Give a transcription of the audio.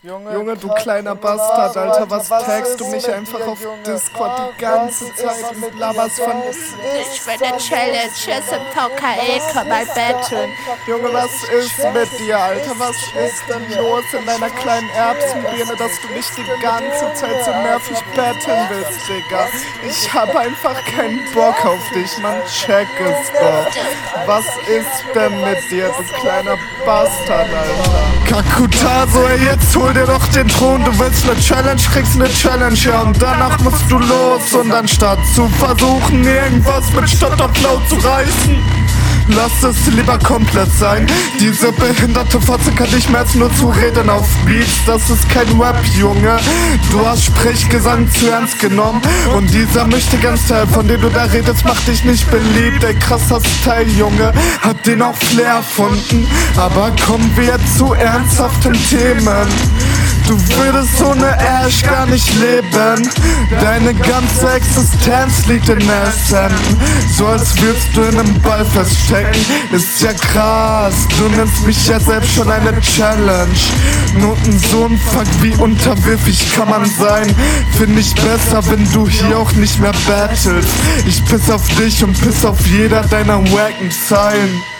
Junge, du kleiner Bastard, Alter, was tagst du mich einfach auf Discord die ganze Zeit und laberst von... Ich will eine Challenge, ist im VKE, komm mal betteln. Junge, was ist mit dir, Alter, was ist denn los in deiner kleinen Erbsenbirne, dass du mich die ganze Zeit so nervig betteln willst, Digga? Ich hab einfach keinen Bock auf dich, man, check es doch. Was ist denn mit dir, du kleiner Bastard, Alter? Kakutaso, ey, jetzt hol dir doch den Thron. Du willst ne Challenge, kriegst ne Challenge, ja, und danach musst du los. Und anstatt zu versuchen, irgendwas mit Stotterflow zu reißen, lass es lieber komplett sein. Diese behinderte Fotze kann nicht mehr als nur zu reden auf Beats. Das ist kein Rap, Junge. Du hast Sprechgesang zu ernst genommen. Und dieser Möchtegern-Style, von dem du da redest, macht dich nicht beliebt. Ey, krasser Style, Junge, hat den auch Flair erfunden. Aber kommen wir jetzt zu ernsthaften Themen. Du würdest ohne Ash gar nicht leben. Deine ganze Existenz liegt in Essen. So als würdest du in einem Ball feststecken. Ist ja krass, du nennst mich ja selbst schon eine Challenge. Noten so ein Fuck, wie unterwürfig kann man sein. Find ich besser, wenn du hier auch nicht mehr battlest. Ich piss auf dich und piss auf jeder deiner wacken Zeilen.